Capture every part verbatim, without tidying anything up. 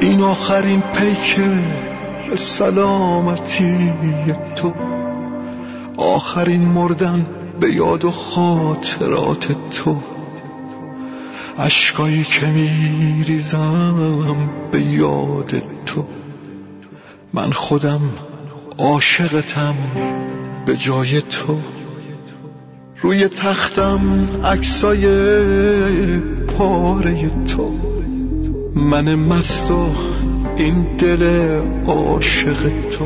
این آخرین پیک سلامتی تو، آخرین مردن به یاد و خاطرات تو، اشکایی که میریزم به یاد تو. من خودم عاشقتم به جای تو، روی تختم عکسای پاره تو، من مست و این دل عاشق تو،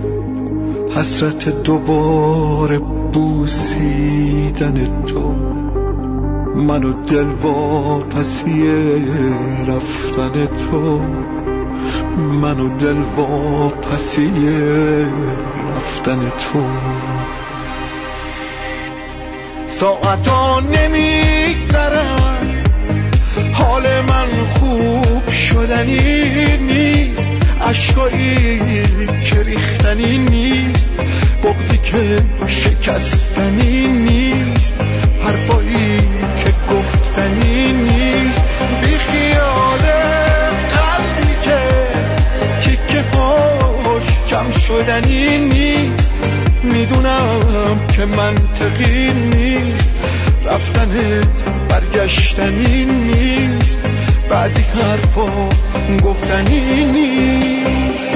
حسرت دوباره بوسیدن تو، من و دل واپسی رفتن تو، من و دل واپسی رفتن تو. ساعتا نمیگذرن، حال من خوب شدنی نیست، اشکایی که ریختنی نیست، بغضی که شکستنی نیست، حرفایی که گفتنی نیست، بی خیال قلبی که تیکه پاش جمع شدنی نیست. میدونم که منطقی نیست، رفتنت برگشتنی نیست، بعضی حرفا گفتنی نیست.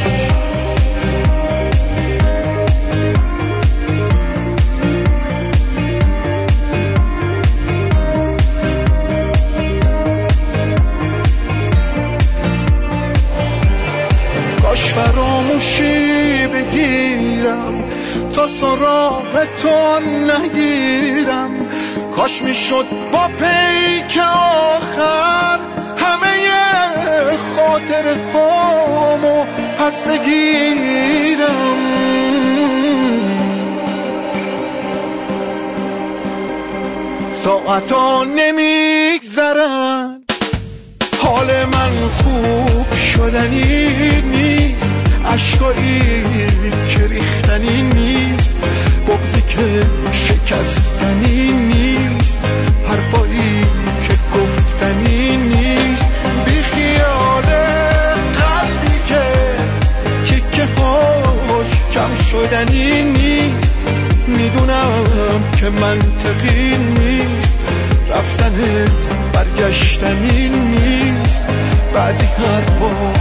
کاش فراموشی بگیرم تا سراغ تو نگیرم، کاش میشد با پیک آخر همه خاطر هامو پس بگیرم. ساعتا نمیگذرن، حال من خوب شدنی نیست، اشکایی که ریختنی نیست، بغضی که شکستنی نیست، حرفایی که گفتنی نیست، بی خیال قلبی که تیکه هاش جمع شدنی نیست. میدونم که منطقی نیست، رفتنت برگشتنی نیست، بعضی حرفا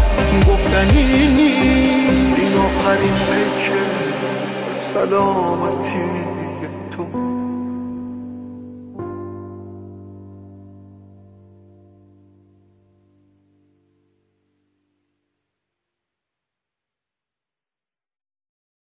گفتنی نیست. این آخرین پیک سلامتی